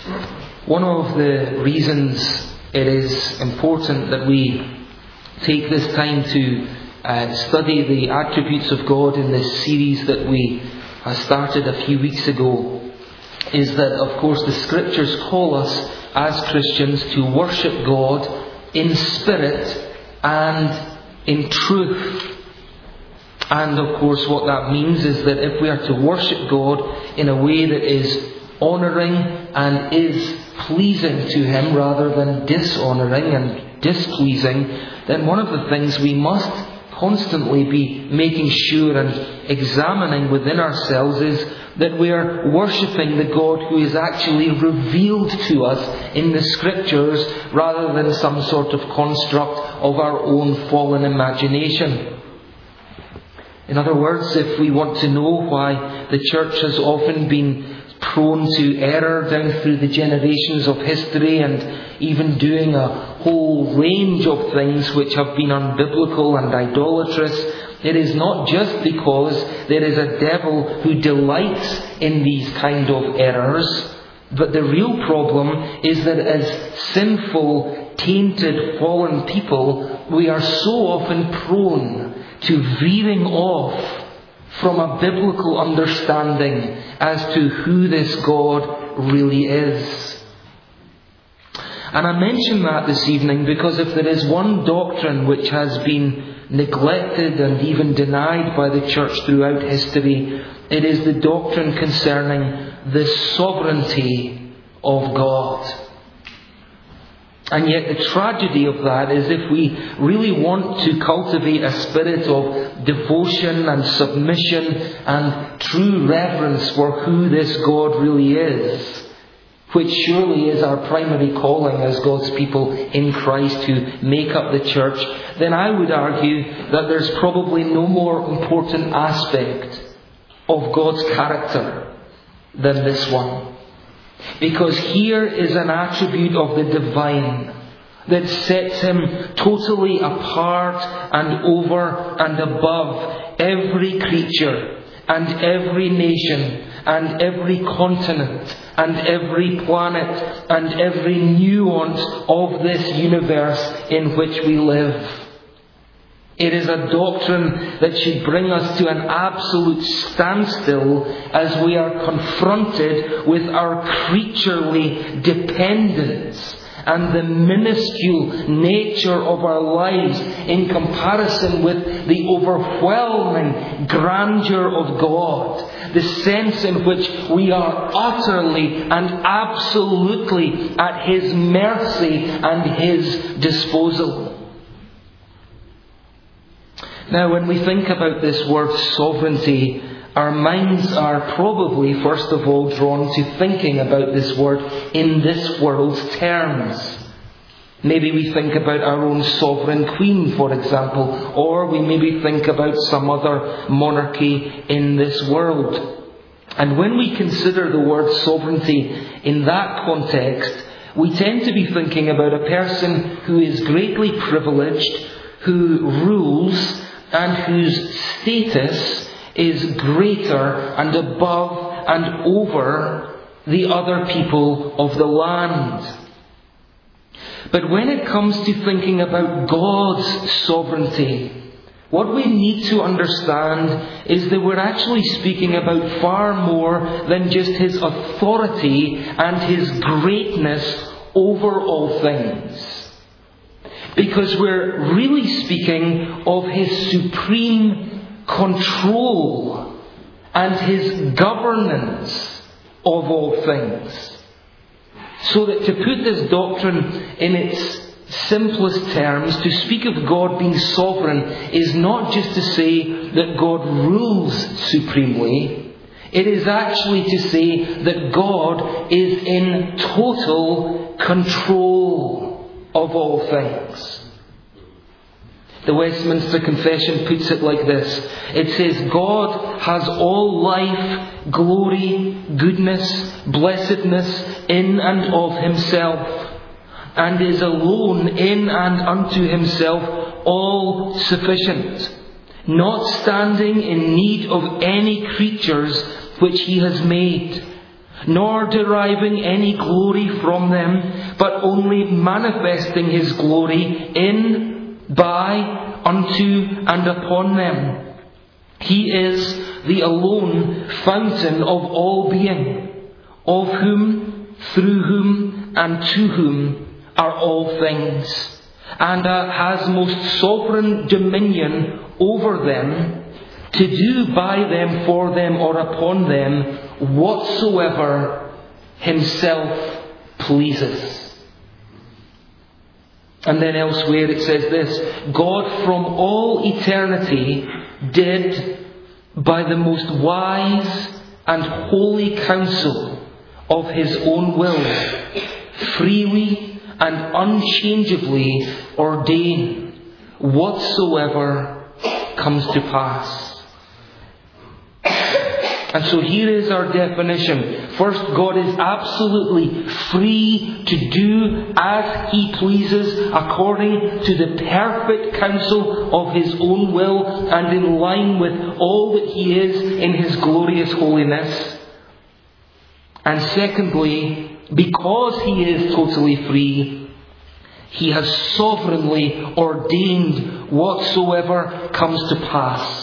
One of the reasons it is important that we take this time to study the attributes of God in this series that we started a few weeks ago is that, of course, the Scriptures call us as Christians to worship God in spirit and in truth. And of course what that means is that if we are to worship God in a way that is honouring and is pleasing to Him rather than dishonouring and displeasing, then one of the things we must constantly be making sure and examining within ourselves is that we are worshipping the God who is actually revealed to us in the Scriptures rather than some sort of construct of our own fallen imagination. In other words, if we want to know why the church has often been prone to error down through the generations of history and even doing a whole range of things which have been unbiblical and idolatrous, it is not just because there is a devil who delights in these kind of errors, but the real problem is that as sinful, tainted, fallen people, we are so often prone to veering off from a biblical understanding as to who this God really is. And I mention that this evening because if there is one doctrine which has been neglected and even denied by the church throughout history, it is the doctrine concerning the sovereignty of God. And yet the tragedy of that is if we really want to cultivate a spirit of devotion and submission and true reverence for who this God really is, which surely is our primary calling as God's people in Christ who make up the church, then I would argue that there's probably no more important aspect of God's character than this one. Because here is an attribute of the divine that sets Him totally apart and over and above every creature and every nation and every continent and every planet and every nuance of this universe in which we live. It is a doctrine that should bring us to an absolute standstill as we are confronted with our creaturely dependence and the minuscule nature of our lives in comparison with the overwhelming grandeur of God, the sense in which we are utterly and absolutely at His mercy and His disposal. Now, when we think about this word sovereignty, our minds are probably first of all drawn to thinking about this word in this world's terms. Maybe we think about our own sovereign queen, for example, or we maybe think about some other monarchy in this world. And when we consider the word sovereignty in that context, we tend to be thinking about a person who is greatly privileged, who rules, and whose status is greater and above and over the other people of the land. But when it comes to thinking about God's sovereignty, what we need to understand is that we're actually speaking about far more than just His authority and His greatness over all things. Because we're really speaking of His supreme control and His governance of all things. So that to put this doctrine in its simplest terms, to speak of God being sovereign is not just to say that God rules supremely. It is actually to say that God is in total control of all things. The Westminster Confession puts it like this. It says, God has all life, glory, goodness, blessedness in and of Himself, and is alone in and unto Himself all sufficient, not standing in need of any creatures which He has made, nor deriving any glory from them, but only manifesting his glory in, by, unto, and upon them. He is the alone fountain of all being, of whom, through whom, and to whom are all things, and has most sovereign dominion over them, to do by them, for them, or upon them whatsoever himself pleases. And then elsewhere it says this: God from all eternity did, by the most wise and holy counsel of his own will, freely and unchangeably ordain whatsoever comes to pass. And so here is our definition. First, God is absolutely free to do as he pleases according to the perfect counsel of his own will and in line with all that he is in his glorious holiness. And secondly, because he is totally free, he has sovereignly ordained whatsoever comes to pass.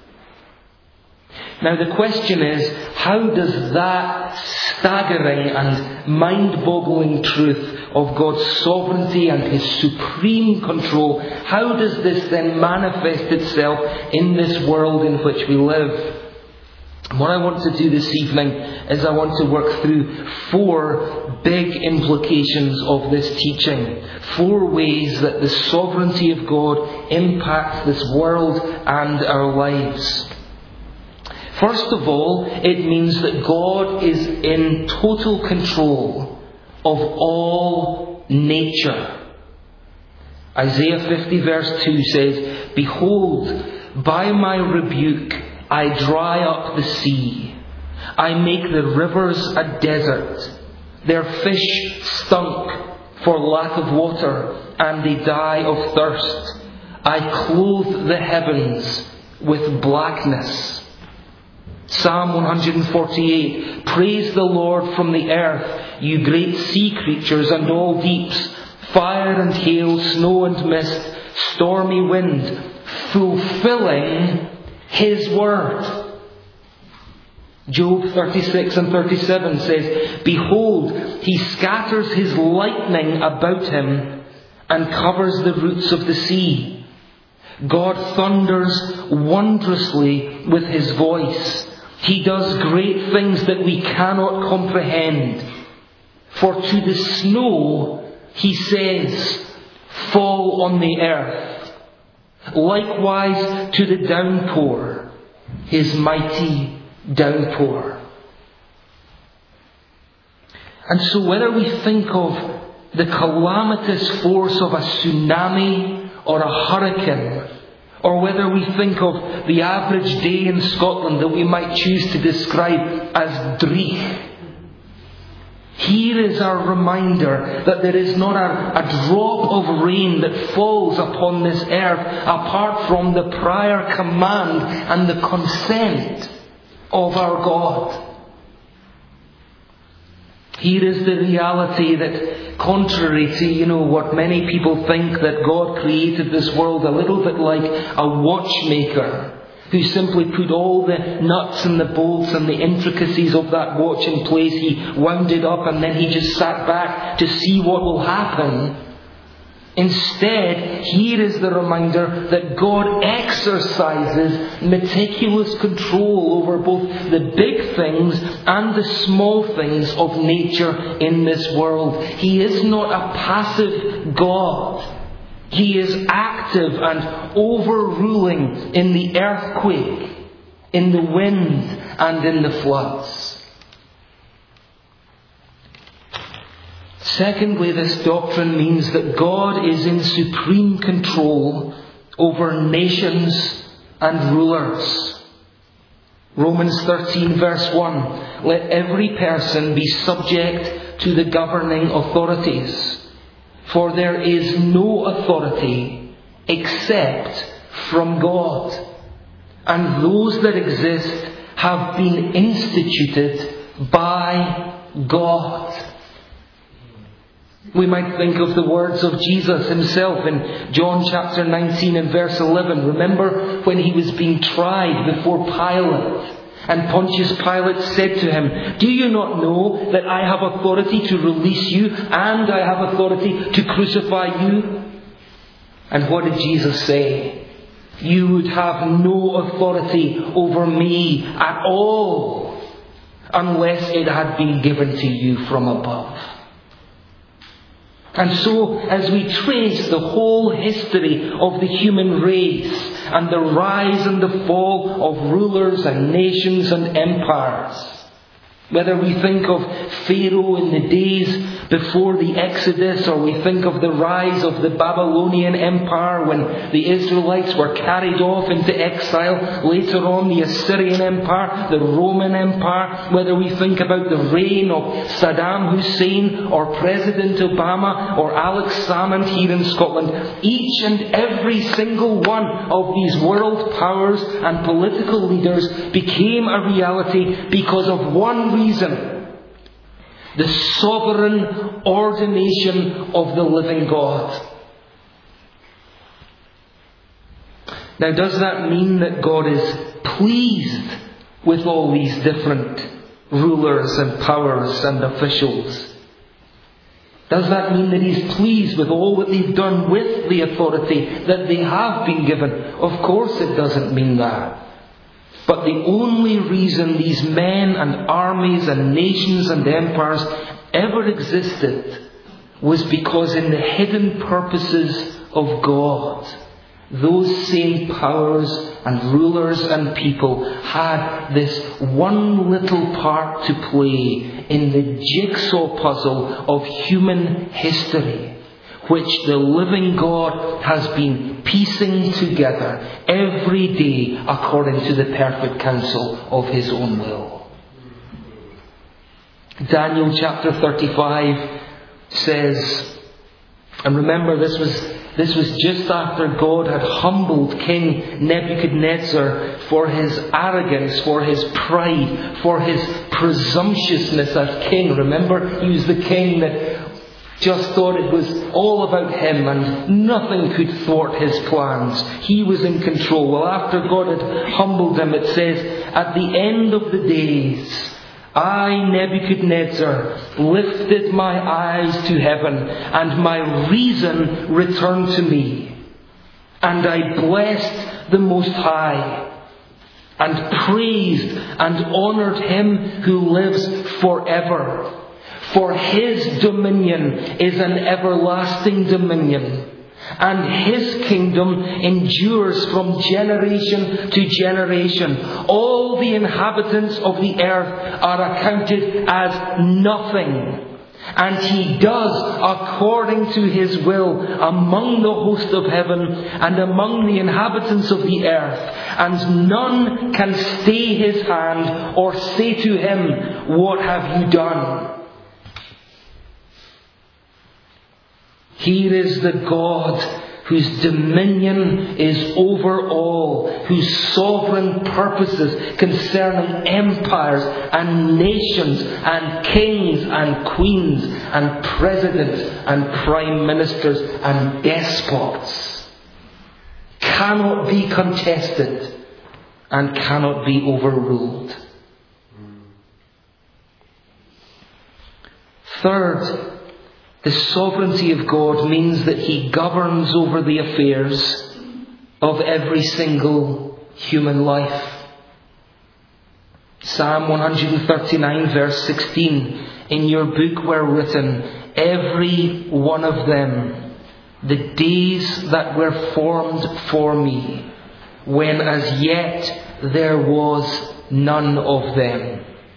Now the question is, how does that staggering and mind-boggling truth of God's sovereignty and his supreme control, how does this then manifest itself in this world in which we live? What I want to do this evening is I want to work through 4 big implications of this teaching. 4 ways that the sovereignty of God impacts this world and our lives. First of all, it means that God is in total control of all nature. Isaiah 50 verse 2 says, "Behold, by my rebuke I dry up the sea. I make the rivers a desert. Their fish stunk for lack of water, and they die of thirst. I clothe the heavens with blackness." Psalm 148, "Praise the Lord from the earth, you great sea creatures and all deeps, fire and hail, snow and mist, stormy wind, fulfilling his word." Job 36 and 37 says, "Behold, he scatters his lightning about him and covers the roots of the sea. God thunders wondrously with his voice. He does great things that we cannot comprehend. For to the snow he says, fall on the earth. Likewise to the downpour, his mighty downpour." And so whether we think of the calamitous force of a tsunami or a hurricane, or whether we think of the average day in Scotland that we might choose to describe as dreich, here is our reminder that there is not a drop of rain that falls upon this earth apart from the prior command and the consent of our God. Here is the reality that, contrary to, what many people think, that God created this world a little bit like a watchmaker who simply put all the nuts and the bolts and the intricacies of that watch in place. He wound it up and then he just sat back to see what will happen. Instead, here is the reminder that God exercises meticulous control over both the big things and the small things of nature in this world. He is not a passive God. He is active and overruling in the earthquake, in the wind, and in the floods. Secondly, this doctrine means that God is in supreme control over nations and rulers. Romans 13 verse 1, "Let every person be subject to the governing authorities, for there is no authority except from God, and those that exist have been instituted by God. We might think of the words of Jesus himself in John chapter 19 and verse 11. Remember when he was being tried before Pilate, and Pontius Pilate said to him, "Do you not know that I have authority to release you and I have authority to crucify you?" And what did Jesus say? "You would have no authority over me at all unless it had been given to you from above." And so, as we trace the whole history of the human race and the rise and the fall of rulers and nations and empires, whether we think of Pharaoh in the days before the Exodus, or we think of the rise of the Babylonian Empire when the Israelites were carried off into exile, later on the Assyrian Empire, the Roman Empire, whether we think about the reign of Saddam Hussein or President Obama or Alex Salmond here in Scotland, each and every single one of these world powers and political leaders became a reality because of one reason: the sovereign ordination of the living God. Now, does that mean that God is pleased with all these different rulers and powers and officials? Does that mean that He's pleased with all that they've done with the authority that they have been given? Of course it doesn't mean that. But the only reason these men and armies and nations and empires ever existed was because in the hidden purposes of God, those same powers and rulers and people had this one little part to play in the jigsaw puzzle of human history, which the living God has been piecing together every day according to the perfect counsel of His own will. Daniel chapter 35 says, and remember this was just after God had humbled King Nebuchadnezzar for his arrogance, for his pride, for his presumptuousness as king. Remember, he was the king that just thought it was all about him and nothing could thwart his plans. He was in control. Well, after God had humbled him, it says, "At the end of the days, I, Nebuchadnezzar, lifted my eyes to heaven, and my reason returned to me. And I blessed the Most High, and praised and honoured Him who lives forever. For His dominion is an everlasting dominion, and His kingdom endures from generation to generation. All the inhabitants of the earth are accounted as nothing, and He does according to His will among the host of heaven and among the inhabitants of the earth, and none can stay His hand or say to Him, 'What have you done?'" Here is the God whose dominion is over all, whose sovereign purposes concerning empires and nations and kings and queens and presidents and prime ministers and despots cannot be contested and cannot be overruled. Third, the sovereignty of God means that He governs over the affairs of every single human life. Psalm 139 verse 16, "In your book were written, every one of them, the days that were formed for me, when as yet there was none of them."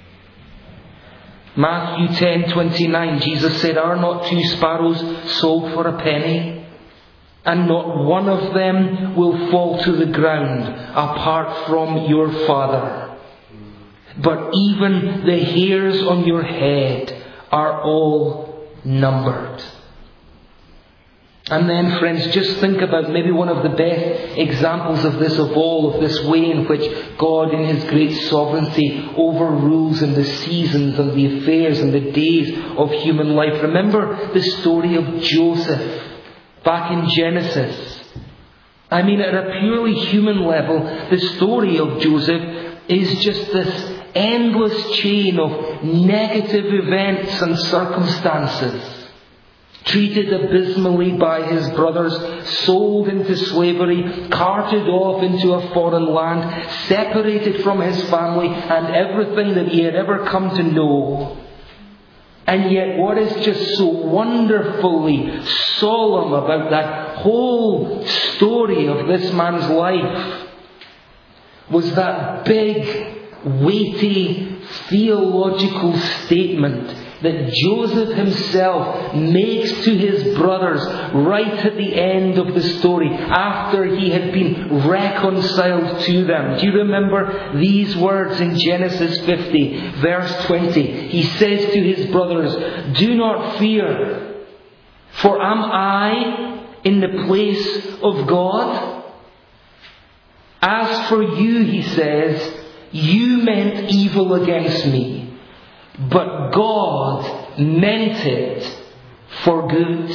Matthew 10:29, Jesus said, "Are not 2 sparrows sold for a penny? And not one of them will fall to the ground apart from your Father. But even the hairs on your head are all numbered." And then, friends, just think about maybe one of the best examples of this of all, of this way in which God in His great sovereignty overrules in the seasons and the affairs and the days of human life. Remember the story of Joseph back in Genesis. I mean, at a purely human level, the story of Joseph is just this endless chain of negative events and circumstances. Treated abysmally by his brothers, sold into slavery, carted off into a foreign land, separated from his family and everything that he had ever come to know. And yet what is just so wonderfully solemn about that whole story of this man's life was that big, weighty, theological statement that Joseph himself makes to his brothers right at the end of the story, after he had been reconciled to them. Do you remember these words in Genesis 50, verse 20? He says to his brothers, "Do not fear, for am I in the place of God? As for you," he says, "you meant evil against me, but God meant it for good."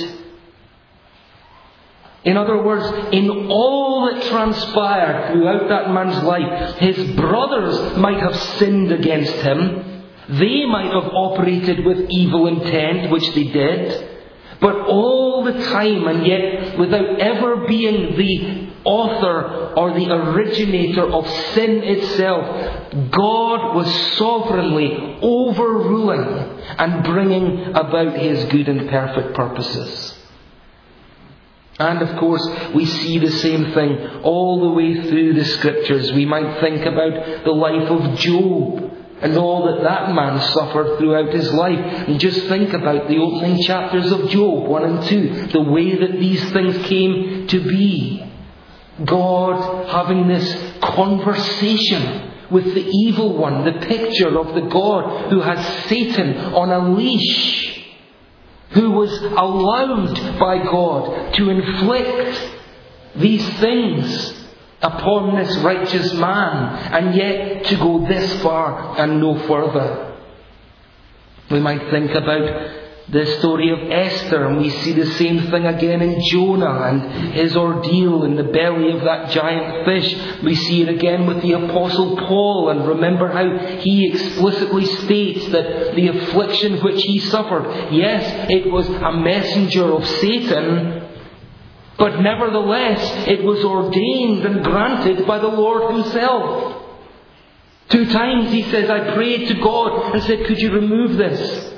In other words, in all that transpired throughout that man's life, his brothers might have sinned against him. They might have operated with evil intent, which they did. But all the time, and yet without ever being the author or the originator of sin itself, God was sovereignly overruling and bringing about His good and perfect purposes. And of course, we see the same thing all the way through the Scriptures. We might think about the life of Job and all that man suffered throughout his life. And just think about the opening chapters of Job 1 and 2, the way that these things came to be. God having this conversation with the evil one, the picture of the God who has Satan on a leash, who was allowed by God to inflict these things upon this righteous man, and yet to go this far and no further. We might think about the story of Esther, and we see the same thing again in Jonah and his ordeal in the belly of that giant fish. We see it again with the Apostle Paul, and remember how he explicitly states that the affliction which he suffered, yes, it was a messenger of Satan, but nevertheless it was ordained and granted by the Lord Himself. 2 times he says, "I prayed to God and said, could you remove this?"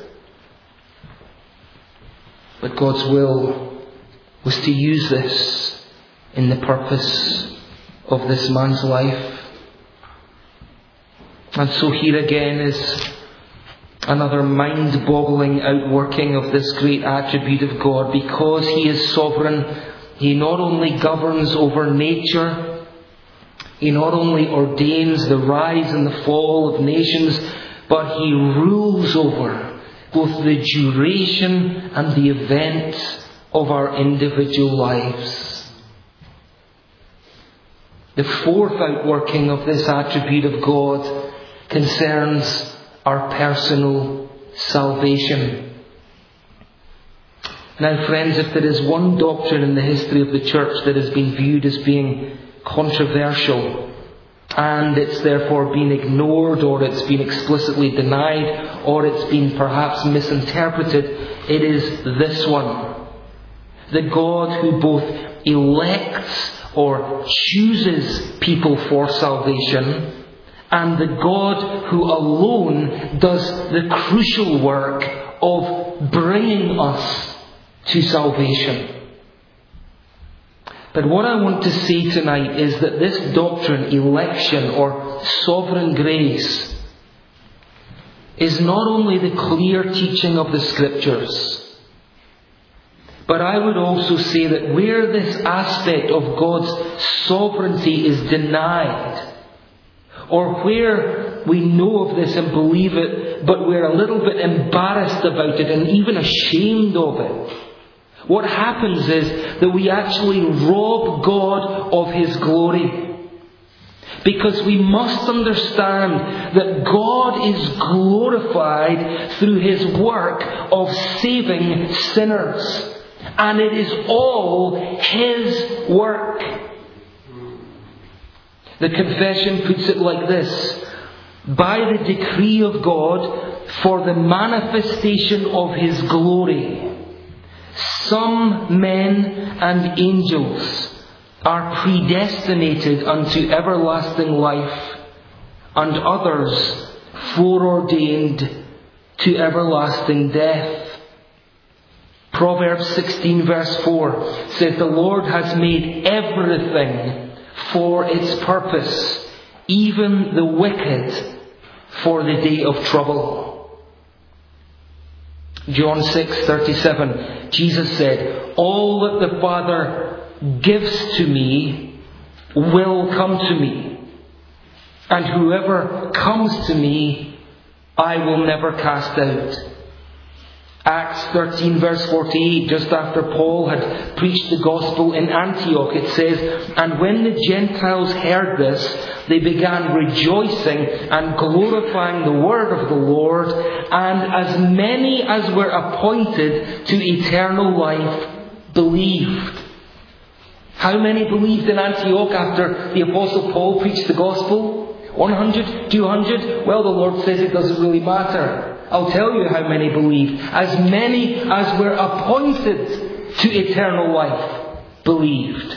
But God's will was to use this in the purpose of this man's life. And so here again is another mind-boggling outworking of this great attribute of God. Because He is sovereign, He not only governs over nature, He not only ordains the rise and the fall of nations, but He rules over both the duration and the events of our individual lives. The fourth outworking of this attribute of God concerns our personal salvation. Now, friends, if there is one doctrine in the history of the church that has been viewed as being controversial, and it's therefore been ignored, or it's been explicitly denied, or it's been perhaps misinterpreted, it is this one. The God who both elects or chooses people for salvation, and the God who alone does the crucial work of bringing us to salvation. But what I want to say tonight is that this doctrine, election or sovereign grace, is not only the clear teaching of the Scriptures, but I would also say that where this aspect of God's sovereignty is denied, or where we know of this and believe it, but we're a little bit embarrassed about it and even ashamed of it, what happens is that we actually rob God of His glory. Because we must understand that God is glorified through His work of saving sinners. And it is all His work. The confession puts it like this: by the decree of God, for the manifestation of His glory, some men and angels are predestinated unto everlasting life, and others foreordained to everlasting death. Proverbs 16 verse 4 says, the Lord has made everything for its purpose, even the wicked for the day of trouble. John 6:37, Jesus said, all that the Father gives to me will come to me, and whoever comes to me I will never cast out. Acts 13 verse 48, just after Paul had preached the gospel in Antioch, it says, and when the Gentiles heard this, they began rejoicing and glorifying the word of the Lord, and as many as were appointed to eternal life believed. How many believed in Antioch after the Apostle Paul preached the gospel? 100? 200? Well, the Lord says it doesn't really matter. I'll tell you how many believed. As many as were appointed to eternal life believed.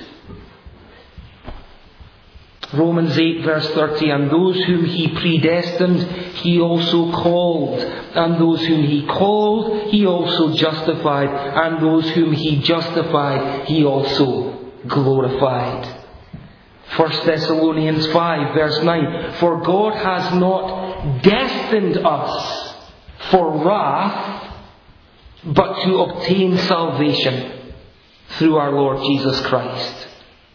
Romans 8 verse 30, and those whom He predestined, He also called. And those whom He called, He also justified. And those whom He justified, He also glorified. 1 Thessalonians 5 verse 9, for God has not destined us for wrath, but to obtain salvation through our Lord Jesus Christ.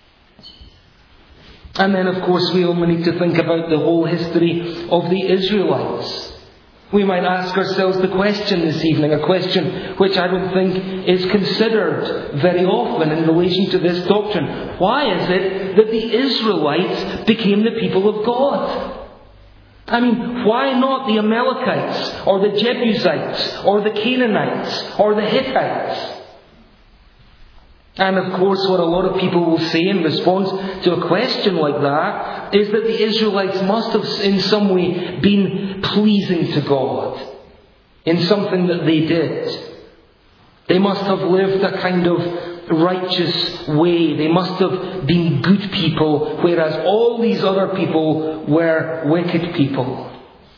And then of course we only need to think about the whole history of the Israelites. We might ask ourselves the question this evening, a question which I don't think is considered very often in relation to this doctrine. Why is it that the Israelites became the people of God? I mean, why not the Amalekites, or the Jebusites, or the Canaanites, or the Hittites? And of course, what a lot of people will say in response to a question like that is that the Israelites must have in some way been pleasing to God in something that they did. They must have lived a kind of righteous way. They must have been good people, whereas all these other people were wicked people.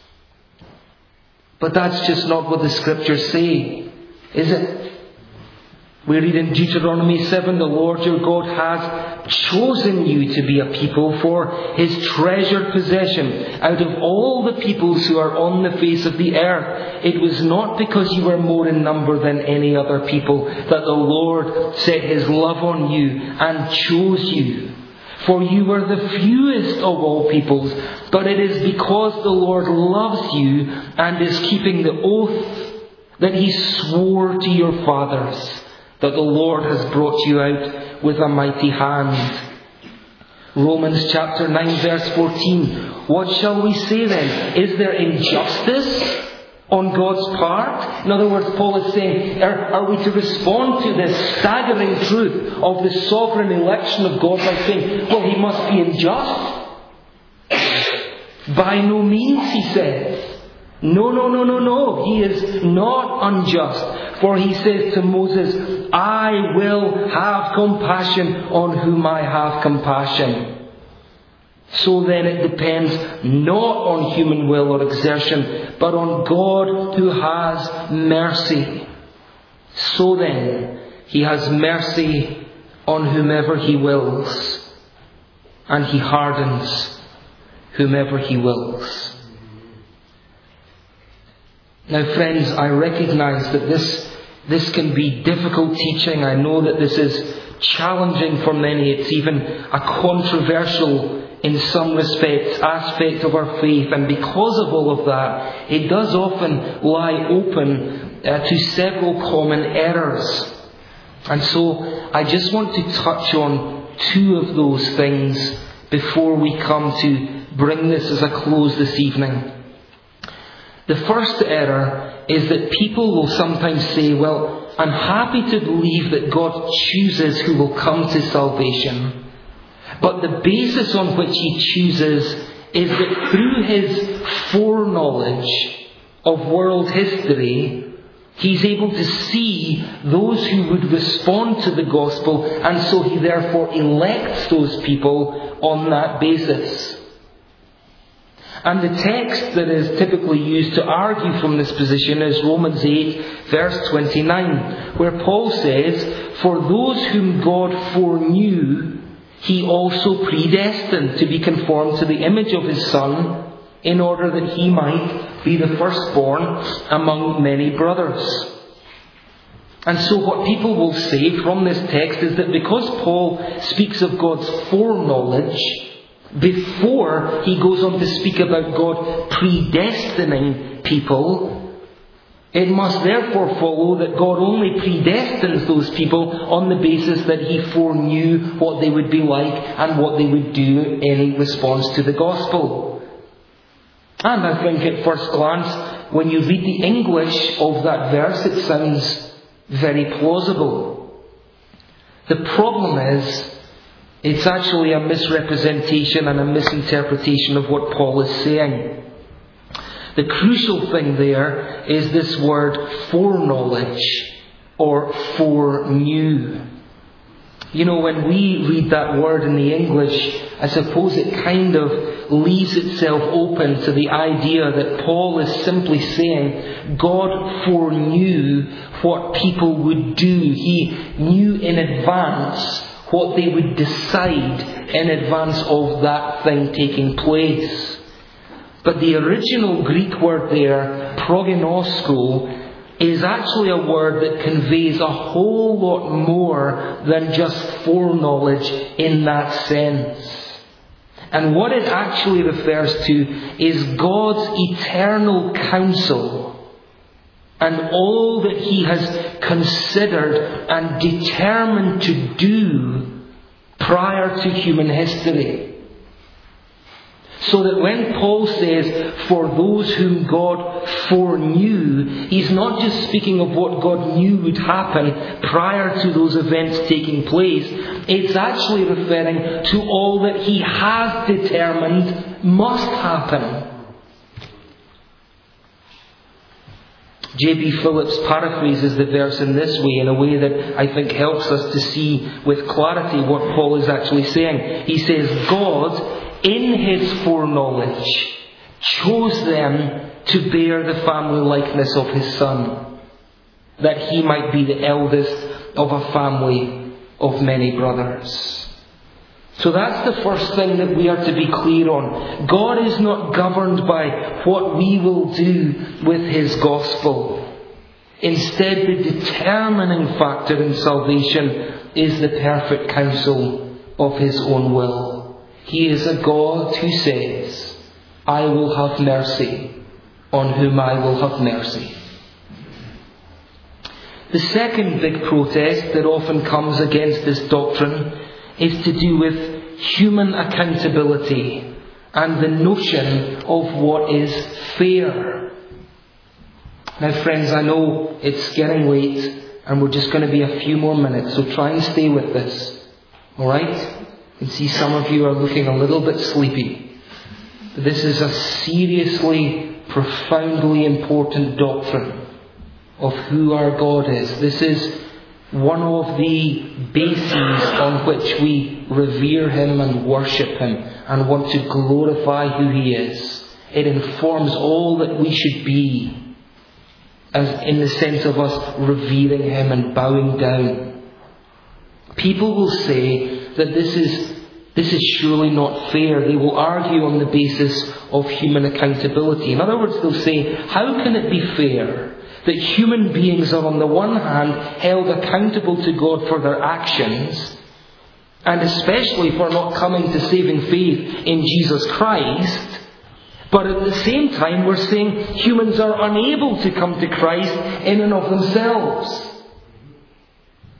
But that's just not what the Scriptures say, is it? We read in Deuteronomy 7, the Lord your God has chosen you to be a people for His treasured possession out of all the peoples who are on the face of the earth. It was not because you were more in number than any other people that the Lord set His love on you and chose you. For you were the fewest of all peoples, but it is because the Lord loves you and is keeping the oath that He swore to your fathers, that the Lord has brought you out with a mighty hand. Romans chapter 9 verse 14. What shall we say then? Is there injustice on God's part? In other words, Paul is saying, are we to respond to this staggering truth of the sovereign election of God by saying, well, He must be unjust? By no means, he says. No. He is not unjust. For He says to Moses, I will have compassion on whom I have compassion. So then it depends not on human will or exertion, but on God who has mercy. So then He has mercy on whomever He wills, and He hardens whomever He wills. Now friends, I recognise that this can be difficult teaching. I know that this is challenging for many. It's even a controversial, in some respects, aspect of our faith. And because of all of that, it does often lie open to several common errors. And so I just want to touch on two of those things before we come to bring this as a close this evening. The first error is that people will sometimes say, well, I'm happy to believe that God chooses who will come to salvation. But the basis on which He chooses is that through His foreknowledge of world history, He's able to see those who would respond to the gospel, and so He therefore elects those people on that basis. And the text that is typically used to argue from this position is Romans 8, verse 29, where Paul says, "For those whom God foreknew, He also predestined to be conformed to the image of His Son, in order that He might be the firstborn among many brothers." And so what people will say from this text is that because Paul speaks of God's foreknowledge, before he goes on to speak about God predestining people, it must therefore follow that God only predestines those people on the basis that He foreknew what they would be like and what they would do in response to the gospel. And I think at first glance, when you read the English of that verse, it sounds very plausible. The problem is, it's actually a misrepresentation and a misinterpretation of what Paul is saying. The crucial thing there is this word foreknowledge or foreknew. You know, when we read that word in the English, I suppose it kind of leaves itself open to the idea that Paul is simply saying God foreknew what people would do. He knew in advance what they would decide in advance of that thing taking place. But the original Greek word there, prognosko, is actually a word that conveys a whole lot more than just foreknowledge in that sense. And what it actually refers to is God's eternal counsel and all that He has considered and determined to do prior to human history. So that when Paul says, "for those whom God foreknew," he's not just speaking of what God knew would happen prior to those events taking place. It's actually referring to all that He has determined must happen. J.B. Phillips paraphrases the verse in this way, in a way that I think helps us to see with clarity what Paul is actually saying. He says, God, in His foreknowledge, chose them to bear the family likeness of His Son, that He might be the eldest of a family of many brothers. So that's the first thing that we are to be clear on. God is not governed by what we will do with His gospel. Instead, the determining factor in salvation is the perfect counsel of His own will. He is a God who says, "I will have mercy on whom I will have mercy." The second big protest that often comes against this doctrine is to do with human accountability and the notion of what is fair. Now friends, I know it's getting late and we're just going to be a few more minutes, so try and stay with this. Alright? I can see some of you are looking a little bit sleepy. But this is a seriously, profoundly important doctrine of who our God is. This is one of the bases on which we revere Him and worship Him and want to glorify who He is. It informs all that we should be, as in the sense of us revering Him and bowing down. People will say that this is surely not fair. They will argue on the basis of human accountability. In other words, they'll say, how can it be fair that human beings are on the one hand held accountable to God for their actions, and especially for not coming to saving faith in Jesus Christ, but at the same time we're saying humans are unable to come to Christ in and of themselves.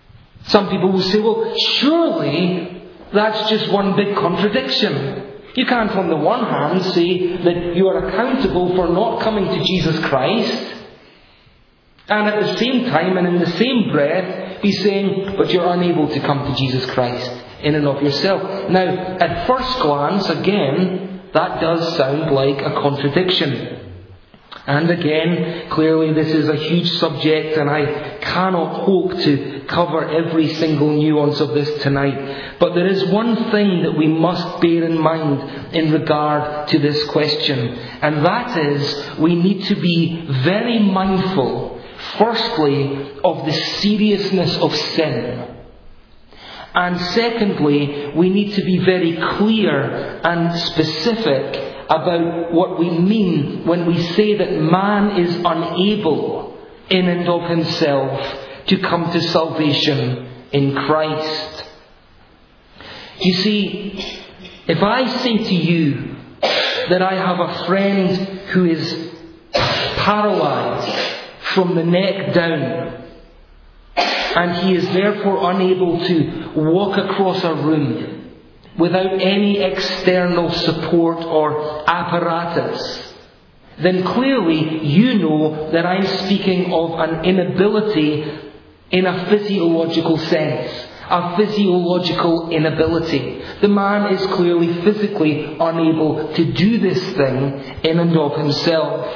Some people will say, well, surely that's just one big contradiction. You can't on the one hand say that you are accountable for not coming to Jesus Christ, and at the same time and in the same breath be saying, but you're unable to come to Jesus Christ in and of yourself. Now, at first glance, again, that does sound like a contradiction. And again, clearly this is a huge subject, and I cannot hope to cover every single nuance of this tonight. But there is one thing that we must bear in mind in regard to this question, and that is we need to be very mindful, firstly, of the seriousness of sin. And secondly, we need to be very clear and specific about what we mean when we say that man is unable in and of himself to come to salvation in Christ. You see, if I say to you that I have a friend who is paralyzed from the neck down, and he is therefore unable to walk across a room without any external support or apparatus, then clearly you know that I'm speaking of an inability in a physiological sense. A physiological inability. The man is clearly physically unable to do this thing in and of himself.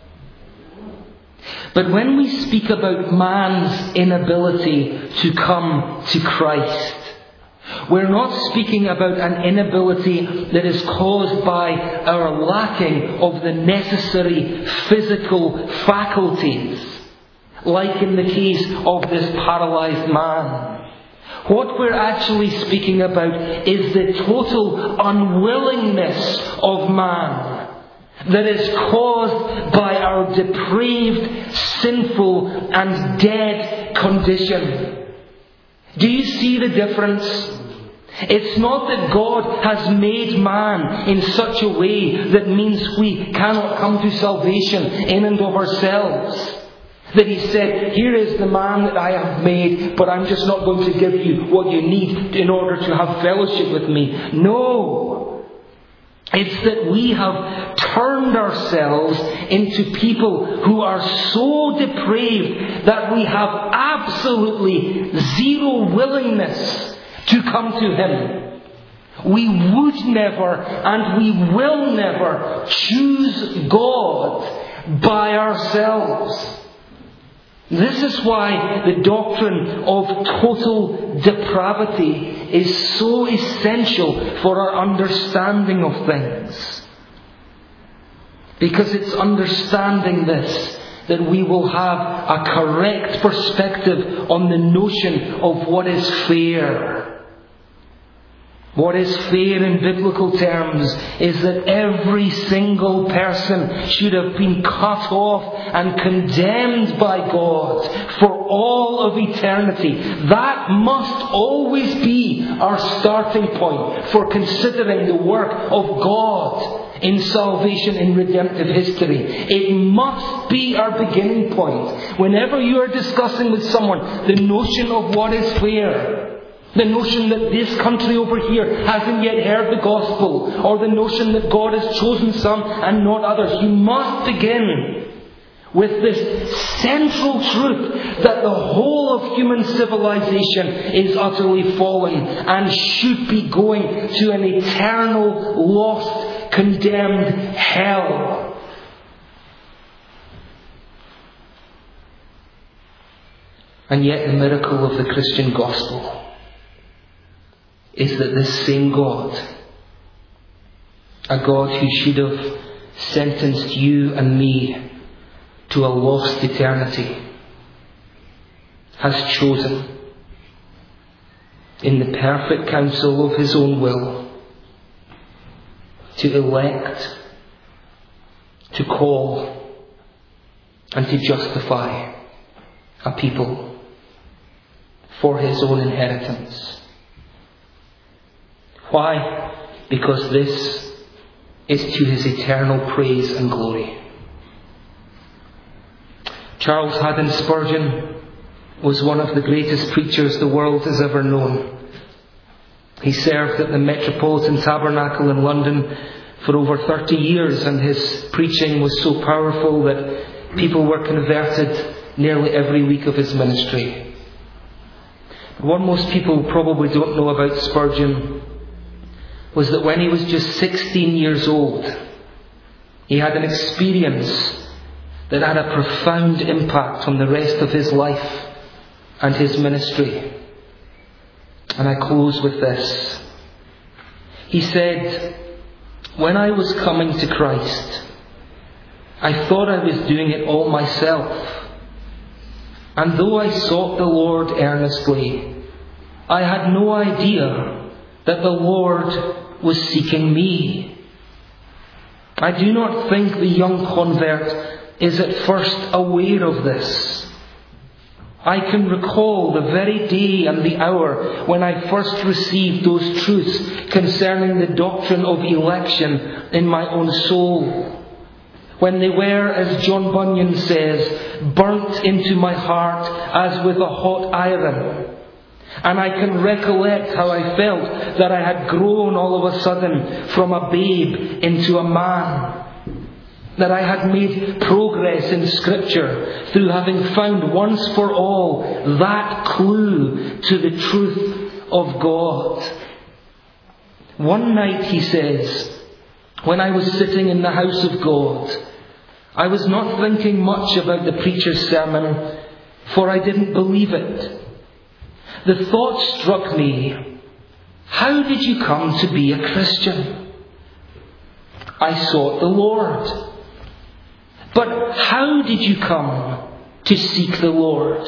But when we speak about man's inability to come to Christ, we're not speaking about an inability that is caused by our lacking of the necessary physical faculties, like in the case of this paralyzed man. What we're actually speaking about is the total unwillingness of man that is caused by our depraved, sinful and dead condition. Do you see the difference? It's not that God has made man in such a way that means we cannot come to salvation in and of ourselves. That He said, here is the man that I have made, but I'm just not going to give you what you need in order to have fellowship with me. No. It's that we have turned ourselves into people who are so depraved that we have absolutely zero willingness to come to Him. We would never and we will never choose God by ourselves. This is why the doctrine of total depravity is so essential for our understanding of things. Because it's understanding this that we will have a correct perspective on the notion of what is fair. What is fair in biblical terms is that every single person should have been cut off and condemned by God for all of eternity. That must always be our starting point for considering the work of God in salvation in redemptive history. It must be our beginning point. Whenever you are discussing with someone the notion of what is fair, the notion that this country over here hasn't yet heard the gospel, or the notion that God has chosen some and not others, you must begin with this central truth that the whole of human civilization is utterly fallen and should be going to an eternal, lost, condemned hell. And yet the miracle of the Christian gospel is that this same God, a God who should have sentenced you and me to a lost eternity, has chosen, in the perfect counsel of His own will, to elect, to call, and to justify a people for His own inheritance. Why? Because this is to His eternal praise and glory. Charles Haddon Spurgeon was one of the greatest preachers the world has ever known. He served at the Metropolitan Tabernacle in London for over 30 years, and his preaching was so powerful that people were converted nearly every week of his ministry. What most people probably don't know about Spurgeon was that when he was just 16 years old, he had an experience that had a profound impact on the rest of his life and his ministry. And I close with this. He said, "When I was coming to Christ, I thought I was doing it all myself. And though I sought the Lord earnestly, I had no idea that the Lord was seeking me. I do not think the young convert is at first aware of this. I can recall the very day and the hour when I first received those truths concerning the doctrine of election in my own soul, when they were, as John Bunyan says, burnt into my heart as with a hot iron. And I can recollect how I felt that I had grown all of a sudden from a babe into a man, that I had made progress in Scripture through having found once for all that clue to the truth of God. One night," he says, "when I was sitting in the house of God, I was not thinking much about the preacher's sermon, for I didn't believe it. The thought struck me, how did you come to be a Christian? I sought the Lord. But how did you come to seek the Lord?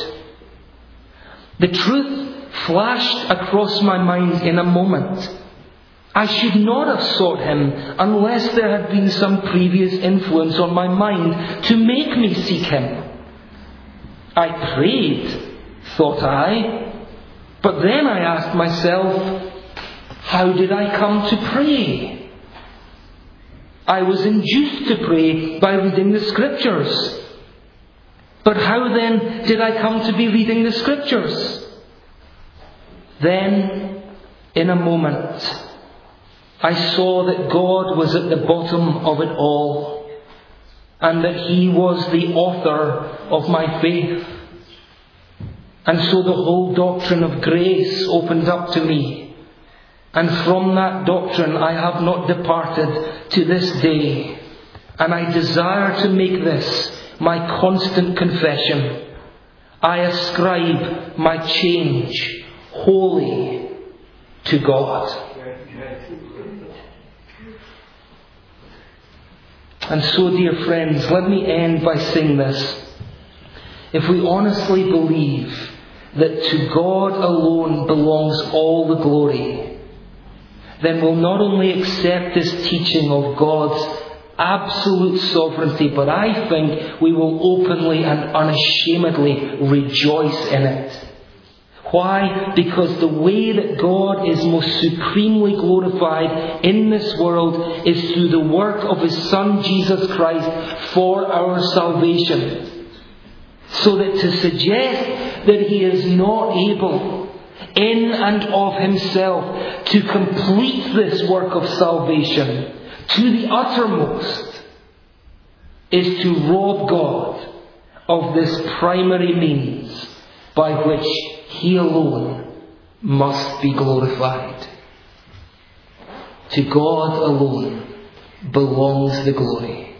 The truth flashed across my mind in a moment. I should not have sought Him unless there had been some previous influence on my mind to make me seek Him. I prayed, thought I, but then I asked myself, how did I come to pray? I was induced to pray by reading the Scriptures. But how then did I come to be reading the Scriptures? Then, in a moment, I saw that God was at the bottom of it all, and that He was the author of my faith. And so the whole doctrine of grace opened up to me. And from that doctrine I have not departed to this day. And I desire to make this my constant confession. I ascribe my change wholly to God." And so, dear friends, let me end by saying this. If we honestly believe that to God alone belongs all the glory, then we'll not only accept this teaching of God's absolute sovereignty, but I think we will openly and unashamedly rejoice in it. Why? Because the way that God is most supremely glorified in this world is through the work of His Son Jesus Christ for our salvation. So that to suggest that He is not able in and of Himself to complete this work of salvation to the uttermost is to rob God of this primary means by which He alone must be glorified. To God alone belongs the glory.